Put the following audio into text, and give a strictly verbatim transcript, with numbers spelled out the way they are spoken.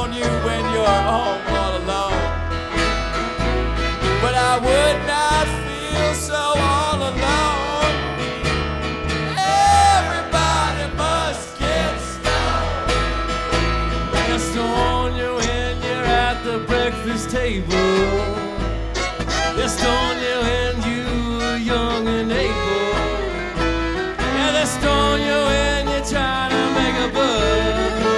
on you when you're home all alone. But I would not feel so all alone. Everybody must get stoned. They'll stone you when you're at the breakfast table. They'll stone